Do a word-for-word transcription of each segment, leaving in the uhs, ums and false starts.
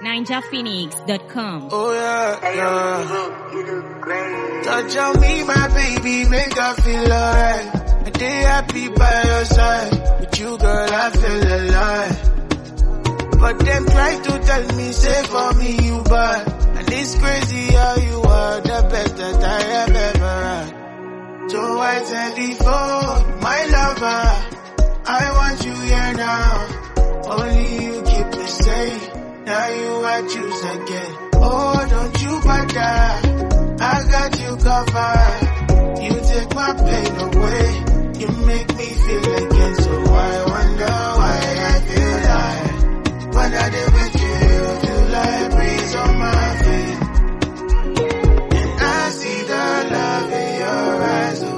ninja phoenix dot com. Oh yeah, yeah. Touch on me, my baby, make her feel alright. A day happy by your side. With you, girl, I feel alive. But them try to tell me, say for me you bad. And it's crazy how you are the best that I have ever had. So I tell the phone, my lover, I want you here now. Only you keep me safe. Now you I choose again. Oh, don't you bother, I got you covered. You take my pain away. You make me feel again. So I wonder why I feel like when I did with you, I feel like breeze on my face. And I see the love in your eyes. Oh,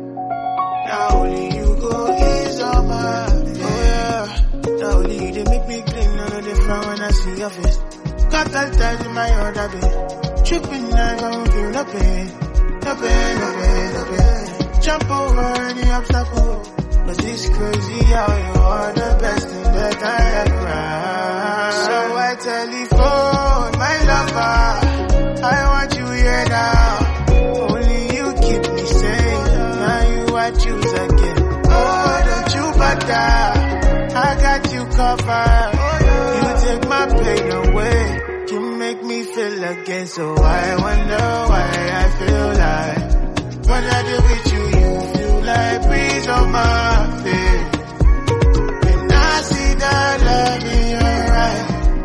now only you go ease on my face. Oh yeah, now only you they make me clean. None of the frown when I see your face. Got that time in my other bed. Tripping knife, I won't feel no pain. No pain, no pain, no pain. Jump over any obstacle. Cause it's crazy how you are the best thing that I ever had. So I telephone my lover, I want you here now. Only you keep me safe. Now you I choose again. Oh, don't you bother, I got you covered. You take my pain away. You make me feel again. So I wonder why I feel like when I do with you, you feel like breeze on my face. And I see that love in your eyes.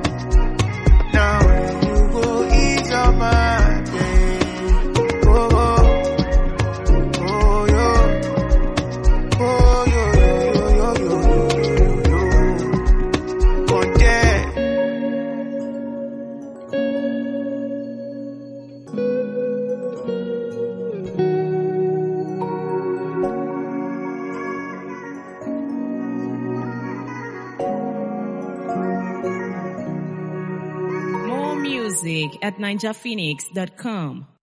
Now you go ease on my pain. Oh, oh, oh, yo. Oh, yo, yo, yo, yo, yo, yo, yo. Oh, yeah. More music at ninja phoenix dot com.